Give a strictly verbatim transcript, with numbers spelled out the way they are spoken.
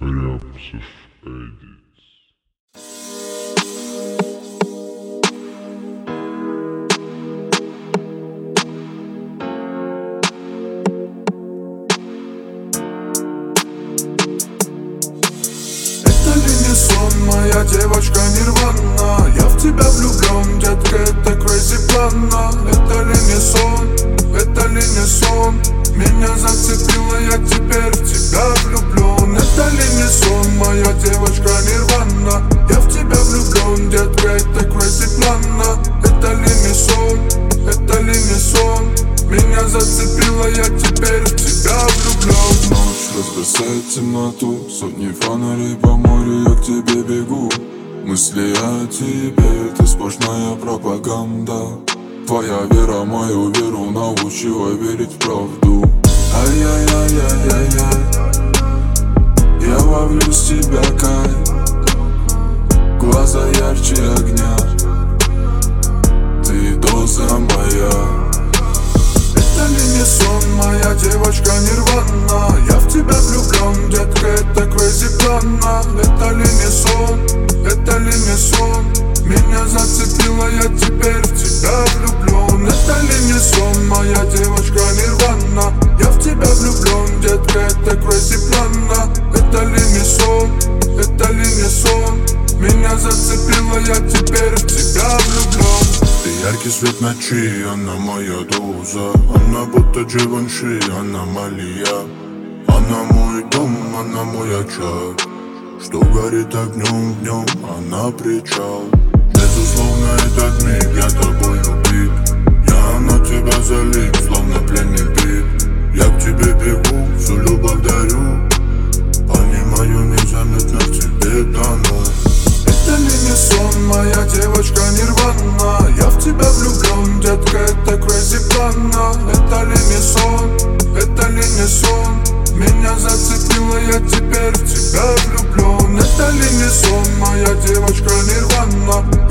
Рябцев Эдитс. Это ли не сон, моя девочка Нирвана? Я в тебя влюблен, детка, это crazy плана. Это ли не сон, это ли не сон? Меня зацепило, я теперь в тебя влюблен. Это ли не сон, моя девочка Нирвана? Я в тебя влюблен, детка, это crazy плана. Это ли не сон, это ли не сон? Меня зацепило, я теперь в тебя влюблен. Ночь разбросает темноту, сотни фонарей по морю, я к тебе бегу. Мысли о тебе, ты сплошная пропаганда. Твоя вера мою веру научила верить в правду. Ай-яй-яй-яй-яй-яй, я ловлю с тебя кайф. Глаза ярче огня, ты доза моя. Это ли не сон, моя девочка Нирвана? Я в тебя влюблен, детка, это crazy плана. Это ли не сон, это ли не сон? Меня зацепило, я теперь в тебя влюблен. Это ли не сон, моя девочка Нирвана? Я в тебя влюблен, детка, это crazy плана. Это ли не сон, это ли не сон? Меня зацепило, я теперь в тебя влюблен. Ты яркий свет ночи, она моя доза. Она будто Дживанши, аномалия. Она мой дом, она мой очаг, что горит огнем днем, она причал. Безусловно, этот миг, я тобой убит. Я на тебя залип, словно пленный бит. Я к тебе бегу, всю любовь дарю. Понимаю, незаметно в тебе тону. Это ли не сон, моя девочка Нирвана? Я в тебя влюблен, детка, это crazy плана. Это ли не сон, это ли не сон? Меня зацепило, я теперь в тебя влюблен. Это ли не сон, моя девочка Нирвана?